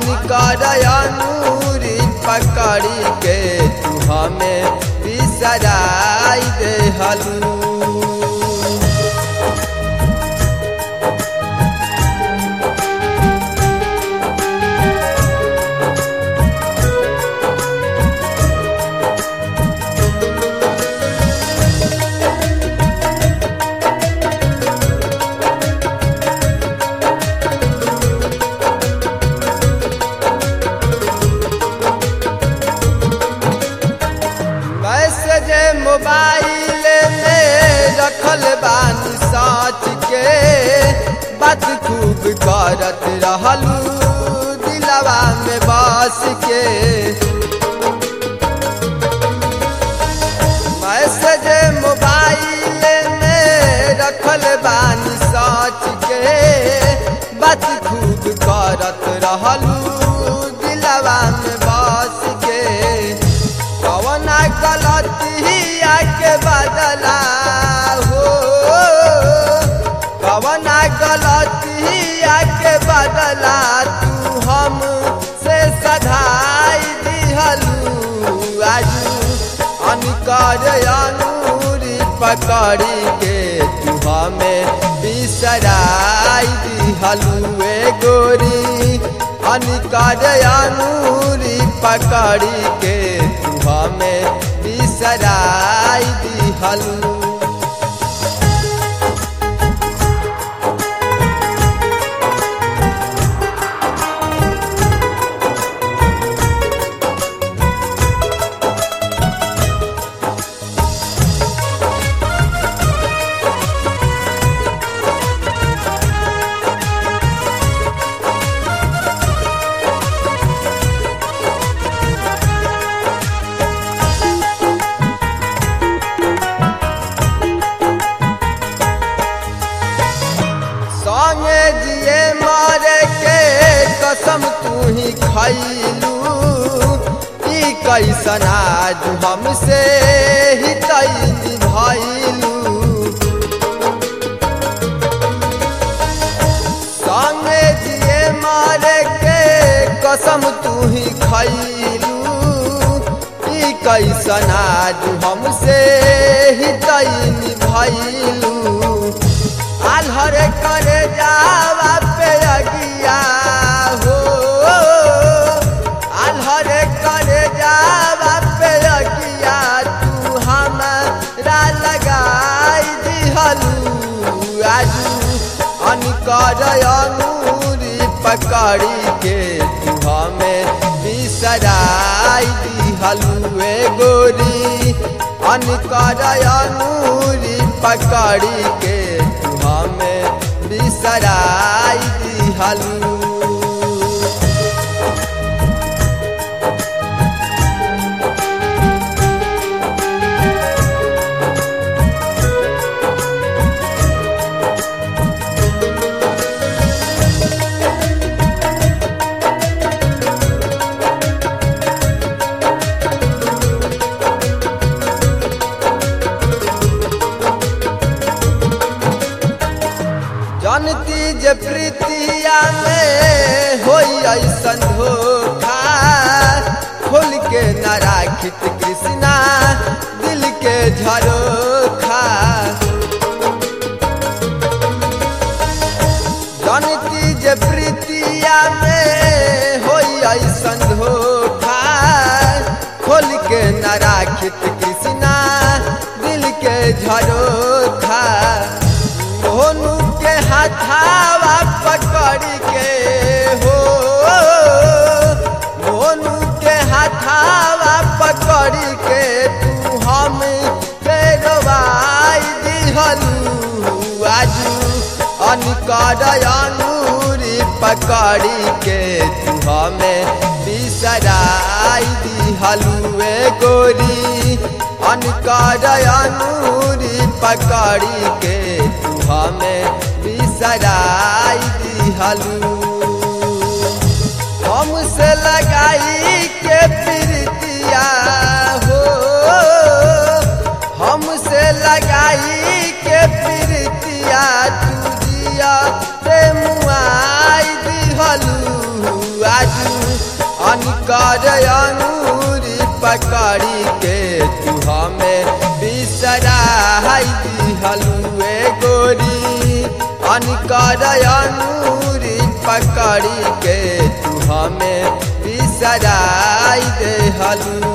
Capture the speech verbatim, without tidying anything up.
अनकर अंगूरी पकड़ी के तू हमें बिसराई देहलू। मैसेज मोबाइल में रखल बानी साँच के बात खूब करत रहलू दिलवा में बस के। मैसेज मोबाइल में रखल बानी साँच के बात खूब करत रहलू दिलवा में बस के। कवना गलतिया के बदला हो, कवना गलतिया के बदला तू हम से सधाई दिहलू। आजू अनकर अंगूरी पकड़ी के तू हमें बिसराई दिहलू। ए गोरी अनकर अंगूरी पकड़ी के तू हमें बिसराई दिहलू। संगे जिए मारे के कसम तू ही खैलू। ई कैसन आज हमसे ही तई निभाइलू। संगे जिए मारे के कसम तू ही खैलू। ई कैसन आज हमसे ही तई निभाइलू। आल्हर करे जावा पे अगिया हो, आल्हर करे जावा पे अगिया तू हमारा लगाई दिहलू। आजू अनकर अंगूरी पकड़ी के तू हमें बिसराई दिहलू। ए गोरी अनकर अंगूरी पकड़ी के हमें बिसराई दिहलू। जानती जे प्रीतिया में होई ऐसन धोखा खोल के न राखित कृष्णा दिल के झरोखा। जानती जे प्रीतिया में होई ऐसन धोखा खोल के न राखित कृष्णा दिल के झरोखा। मोनू के हाथावा पकड़ी के हो, मोनू के हाथावा पकड़ी के तू हम बेरवाई दिहलू। आजू अनकर अंगूरी पकड़ी के तू हमें बिसराई दिहलू। ए गोरी अनकर अंगूरी पकड़ी के तू हमें बिसराई दिहलू। हमसे लगाई के प्रीतिया हो, हमसे लगाई के प्रीतिया तू जिया ते मुआई दिहलू। आजू अनकर अंगूरी पकड़ी के तू हमें बिसराई दिहलुए गोरी अनकर अंगूरी पकड़ी के तू हमें बिसराई देहलू।